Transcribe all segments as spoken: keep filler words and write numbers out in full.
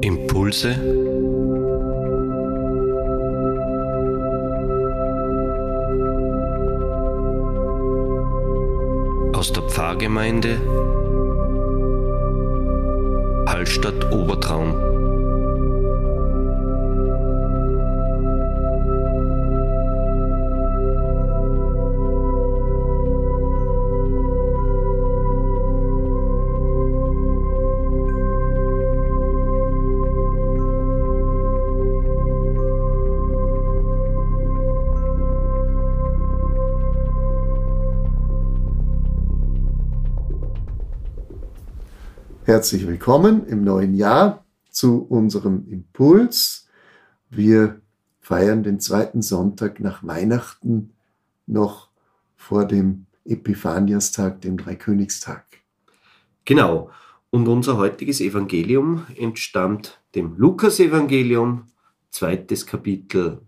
Impulse aus der Pfarrgemeinde Hallstatt Obertraum. Herzlich willkommen im neuen Jahr zu unserem Impuls. Wir feiern den zweiten Sonntag nach Weihnachten noch vor dem Epiphaniastag, dem Dreikönigstag. Genau. Und unser heutiges Evangelium entstammt dem Lukas-Evangelium, zweites Kapitel.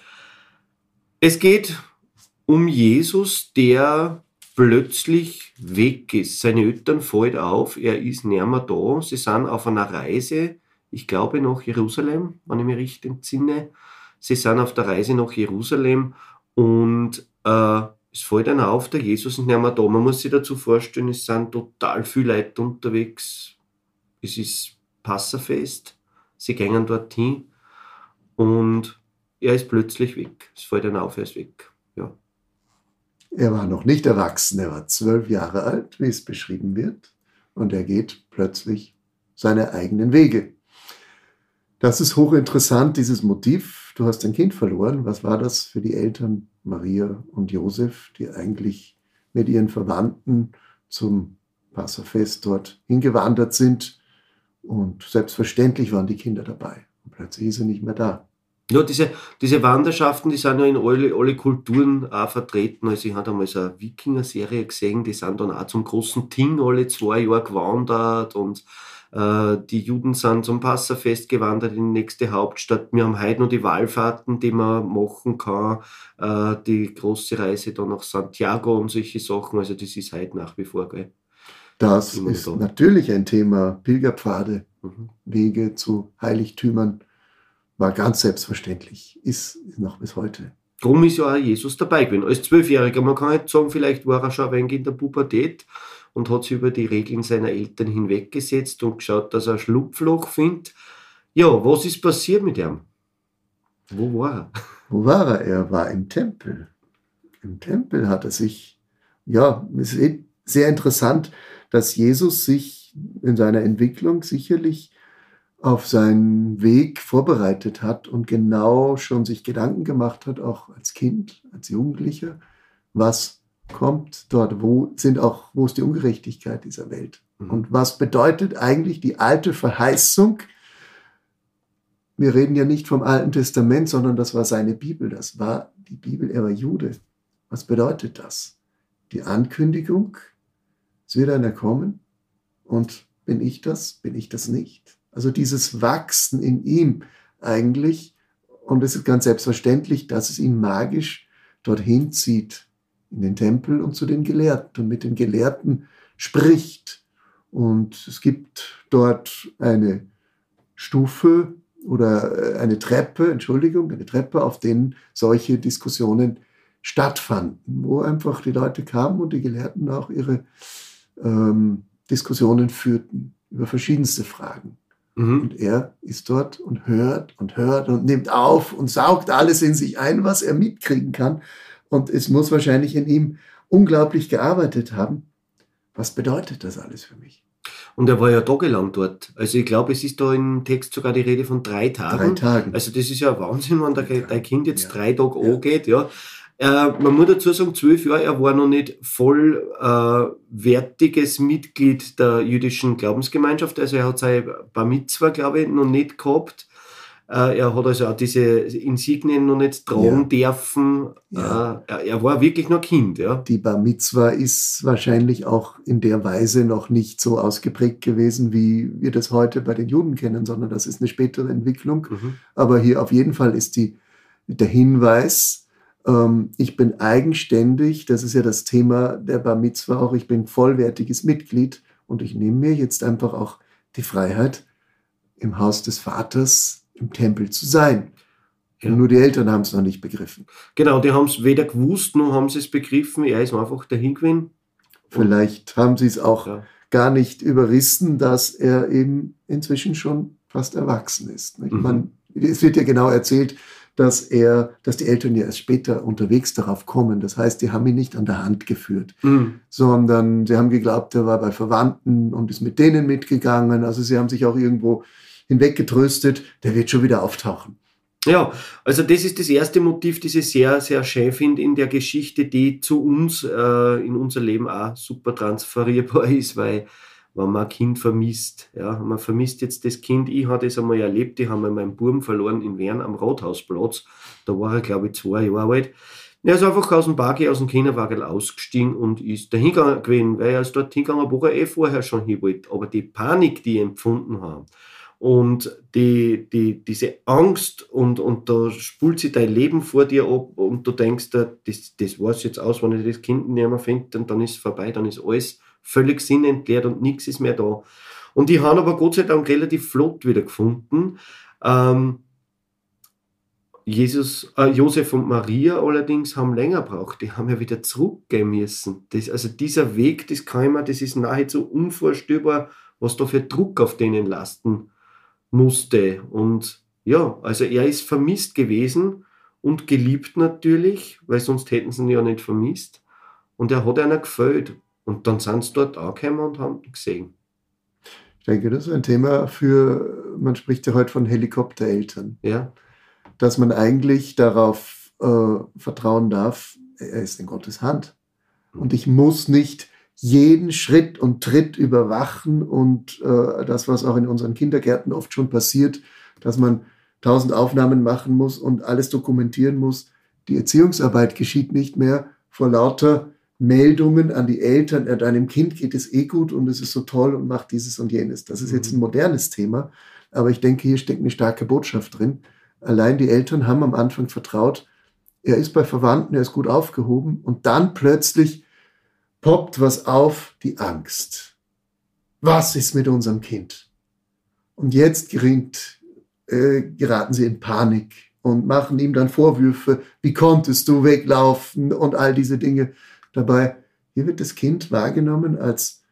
Es geht um Jesus, der plötzlich weg ist. Seine Eltern fallen auf, er ist nicht mehr da. Sie sind auf einer Reise, ich glaube nach Jerusalem, wenn ich mich richtig entsinne. Sie sind auf der Reise nach Jerusalem und äh, es fällt dann auf, der Jesus ist nicht mehr da. Man muss sich dazu vorstellen, es sind total viele Leute unterwegs. Es ist Passafest, sie gehen dorthin und er ist plötzlich weg. Es fällt dann auf, er ist weg. Ja. Er war noch nicht erwachsen, er war zwölf Jahre alt, wie es beschrieben wird, und er geht plötzlich seine eigenen Wege. Das ist hochinteressant, dieses Motiv. Du hast ein Kind verloren. Was war das für die Eltern Maria und Josef, die eigentlich mit ihren Verwandten zum Passafest dort hingewandert sind? Und selbstverständlich waren die Kinder dabei. Und plötzlich ist er nicht mehr da. Ja, diese, diese Wanderschaften, die sind ja in alle, alle Kulturen auch vertreten. Also ich habe einmal so eine Wikinger-Serie gesehen, die sind dann auch zum großen Ting alle zwei Jahre gewandert und äh, die Juden sind zum Passafest gewandert in die nächste Hauptstadt. Wir haben heute noch die Wallfahrten, die man machen kann, äh, die große Reise dann nach Santiago und solche Sachen. Also das ist heute nach wie vor, gell? Das ist da. Natürlich ein Thema. Pilgerpfade, mhm. Wege zu Heiligtümern. War ganz selbstverständlich, ist noch bis heute. Darum ist ja auch Jesus dabei gewesen. Als Zwölfjähriger, man kann nicht sagen, vielleicht war er schon ein wenig in der Pubertät und hat sich über die Regeln seiner Eltern hinweggesetzt und geschaut, dass er ein Schlupfloch findet. Ja, was ist passiert mit ihm? Wo war er? Wo war er? Er war im Tempel. Im Tempel hat er sich, ja, es ist sehr interessant, dass Jesus sich in seiner Entwicklung sicherlich auf seinen Weg vorbereitet hat und genau schon sich Gedanken gemacht hat, auch als Kind, als Jugendlicher, was kommt dort, wo sind auch, wo ist die Ungerechtigkeit dieser Welt? Mhm. Und was bedeutet eigentlich die alte Verheißung? Wir reden ja nicht vom Alten Testament, sondern das war seine Bibel, das war die Bibel, er war Jude. Was bedeutet das? Die Ankündigung, es wird einer kommen und bin ich das, bin ich das nicht? Also dieses Wachsen in ihm eigentlich, und es ist ganz selbstverständlich, dass es ihn magisch dorthin zieht, in den Tempel und zu den Gelehrten und mit den Gelehrten spricht. Und es gibt dort eine Stufe oder eine Treppe, Entschuldigung, eine Treppe, auf denen solche Diskussionen stattfanden, wo einfach die Leute kamen und die Gelehrten auch ihre ähm, Diskussionen führten über verschiedenste Fragen. Mhm. Und er ist dort und hört und hört und nimmt auf und saugt alles in sich ein, was er mitkriegen kann. Und es muss wahrscheinlich in ihm unglaublich gearbeitet haben. Was bedeutet das alles für mich? Und er war ja tagelang dort. Also ich glaube, es ist da im Text sogar die Rede von drei Tagen. Drei Tagen. Also das ist ja ein Wahnsinn, wenn der, dein Kind jetzt ja. drei Tage ja. angeht. Ja. Äh, man muss dazu sagen, zwölf Jahre, er war noch nicht vollwertiges äh, Mitglied der jüdischen Glaubensgemeinschaft. Also er hat sein Bar Mitzwa, glaube ich, noch nicht gehabt. Äh, er hat also auch diese Insignien noch nicht tragen ja. dürfen. Ja. Äh, er, er war wirklich noch Kind. Ja. Die Bar Mitzwa ist wahrscheinlich auch in der Weise noch nicht so ausgeprägt gewesen, wie wir das heute bei den Juden kennen, sondern das ist eine spätere Entwicklung. Mhm. Aber hier auf jeden Fall ist die, der Hinweis, ähm, ich bin eigenständig, das ist ja das Thema der Bar Mitzwa auch, ich bin vollwertiges Mitglied und ich nehme mir jetzt einfach auch die Freiheit, im Haus des Vaters, im Tempel zu sein. Ja. Nur die Eltern haben es noch nicht begriffen. Genau, die haben es weder gewusst, noch haben sie es begriffen. Er ist einfach dahin gewesen. Vielleicht haben sie es auch Ja. gar nicht überrissen, dass er eben inzwischen schon fast erwachsen ist. Nicht? Mhm. Man, es wird ja genau erzählt, dass er, dass die Eltern ja erst später unterwegs darauf kommen. Das heißt, die haben ihn nicht an der Hand geführt, Mhm. sondern sie haben geglaubt, er war bei Verwandten und ist mit denen mitgegangen. Also sie haben sich auch irgendwo hinweggetröstet, der wird schon wieder auftauchen. Ja, also das ist das erste Motiv, das ich sehr, sehr schön finde in der Geschichte, die zu uns äh, in unser Leben auch super transferierbar ist, weil wenn man ein Kind vermisst, ja, man vermisst jetzt das Kind, ich habe das einmal erlebt, ich habe mal meinen Buben verloren in Wern am Rathausplatz, da war er glaube ich zwei Jahre alt. Er ist einfach aus dem Buggy, aus dem Kinderwagen ausgestiegen und ist dahin gewesen, weil er ist dort hingegangen, wo er eh vorher schon hin wollte. Aber die Panik, die empfunden haben, und die, die, diese Angst und, und da spult sich dein Leben vor dir ab und du denkst, das, das war's jetzt aus, wenn ich das Kind nicht mehr finde, und dann ist es vorbei, dann ist alles völlig sinnentleert und nichts ist mehr da. Und die haben aber Gott sei Dank relativ flott wieder gefunden. Ähm, Jesus, äh, Josef und Maria allerdings haben länger gebraucht, die haben ja wieder zurückgehen müssen. Das, also dieser Weg, das kann ich mir, das ist nahezu unvorstellbar, was da für Druck auf denen lasten musste. Und ja, also er ist vermisst gewesen und geliebt natürlich, weil sonst hätten sie ihn ja nicht vermisst. Und er hat einer gefällt. Und dann sind sie dort angekommen und haben ihn gesehen. Ich denke, das ist ein Thema für, man spricht ja heute von Helikoptereltern, Ja, dass man eigentlich darauf äh, vertrauen darf, er ist in Gottes Hand. Und ich muss nicht jeden Schritt und Tritt überwachen und äh, das, was auch in unseren Kindergärten oft schon passiert, dass man tausend Aufnahmen machen muss und alles dokumentieren muss. Die Erziehungsarbeit geschieht nicht mehr vor lauter Meldungen an die Eltern, äh, deinem Kind geht es eh gut und es ist so toll und macht dieses und jenes. Das ist jetzt ein modernes Thema, aber ich denke, hier steckt eine starke Botschaft drin. Allein die Eltern haben am Anfang vertraut, er ist bei Verwandten, er ist gut aufgehoben und dann plötzlich poppt was auf, die Angst. Was ist mit unserem Kind? Und jetzt geringt, äh, geraten sie in Panik und machen ihm dann Vorwürfe, wie konntest du weglaufen und all diese Dinge. Dabei, hier wird das Kind wahrgenommen als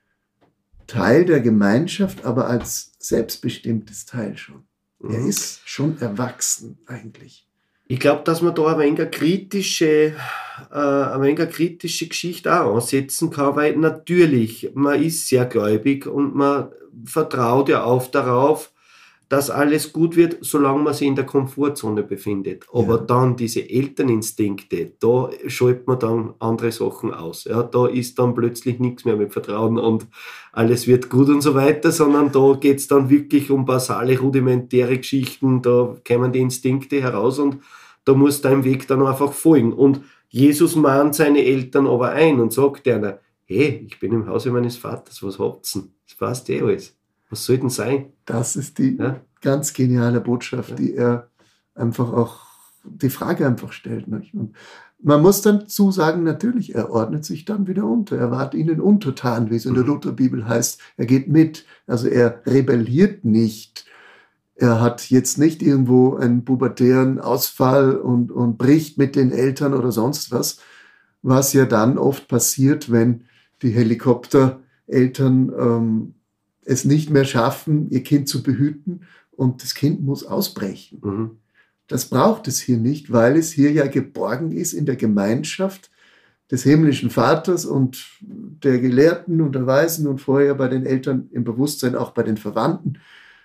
Teil der Gemeinschaft, aber als selbstbestimmtes Teil schon. Mhm. Er ist schon erwachsen eigentlich. Ich glaube, dass man da ein wenig eine kritische, äh, ein wenig eine kritische Geschichte auch ansetzen kann, weil natürlich, man ist sehr gläubig und man vertraut ja auch darauf, dass alles gut wird, solange man sich in der Komfortzone befindet. Aber ja. Dann diese Elterninstinkte, da schaltet man dann andere Sachen aus. Ja, da ist dann plötzlich nichts mehr mit Vertrauen und alles wird gut und so weiter, sondern da geht es dann wirklich um basale, rudimentäre Geschichten, da kommen die Instinkte heraus und da muss dein Weg dann einfach folgen. Und Jesus mahnt seine Eltern aber ein und sagt ihnen, hey, ich bin im Hause meines Vaters, was habt's denn? Das passt eh alles. Was soll denn sein? Das ist die ja? ganz geniale Botschaft, ja. die er einfach auch, die Frage einfach stellt. Nicht? Und man muss dann zusagen, natürlich, er ordnet sich dann wieder unter. Er ward ihnen untertan, wie es in der Lutherbibel heißt. Er geht mit, also er rebelliert nicht. Er hat jetzt nicht irgendwo einen pubertären Ausfall und, und bricht mit den Eltern oder sonst was, was ja dann oft passiert, wenn die Helikoptereltern ähm, es nicht mehr schaffen, ihr Kind zu behüten und das Kind muss ausbrechen. Mhm. Das braucht es hier nicht, weil es hier ja geborgen ist in der Gemeinschaft des himmlischen Vaters und der Gelehrten und der Weisen und vorher bei den Eltern im Bewusstsein, auch bei den Verwandten.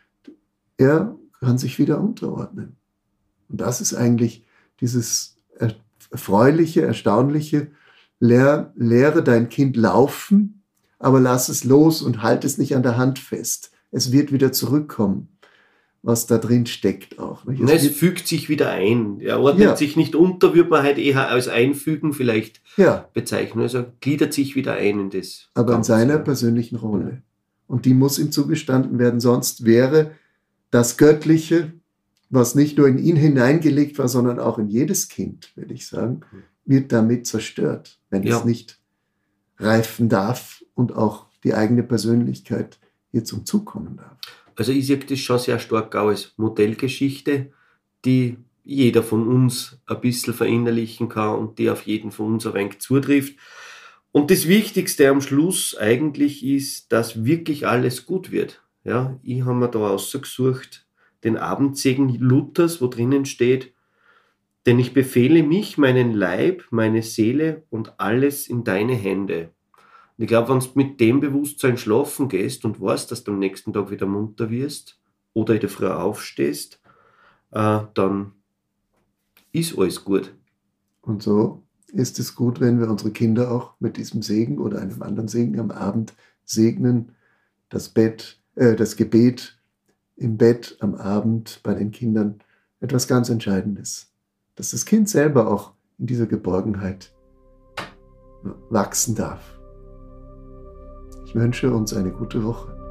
Er kann sich wieder unterordnen. Und das ist eigentlich dieses erfreuliche, erstaunliche, lehr, lehre dein Kind laufen, aber lass es los und halt es nicht an der Hand fest. Es wird wieder zurückkommen, was da drin steckt auch. Es, es fügt sich wieder ein. Er ordnet ja. sich nicht unter, würde man halt eher als Einfügen vielleicht ja. bezeichnen. Also gliedert sich wieder ein in das. Aber Ganze. In seiner persönlichen Rolle. Ja. Und die muss ihm zugestanden werden, sonst wäre das Göttliche, was nicht nur in ihn hineingelegt war, sondern auch in jedes Kind, würde ich sagen, wird damit zerstört, wenn ja. es nicht reifen darf und auch die eigene Persönlichkeit hier zum Zug kommen darf. Also ich sehe das schon sehr stark auch als Modellgeschichte, die jeder von uns ein bisschen verinnerlichen kann und die auf jeden von uns ein wenig zutrifft. Und das Wichtigste am Schluss eigentlich ist, dass wirklich alles gut wird. Ja, ich habe mir da ausgesucht, den Abendsegen Luthers, wo drinnen steht, denn ich befehle mich, meinen Leib, meine Seele und alles in deine Hände. Und ich glaube, wenn du mit dem Bewusstsein schlafen gehst und weißt, dass du am nächsten Tag wieder munter wirst oder in der Früh aufstehst, äh, dann ist alles gut. Und so ist es gut, wenn wir unsere Kinder auch mit diesem Segen oder einem anderen Segen am Abend segnen. Das Bett, äh, das Gebet im Bett am Abend bei den Kindern, etwas ganz Entscheidendes. Dass das Kind selber auch in dieser Geborgenheit wachsen darf. Ich wünsche uns eine gute Woche.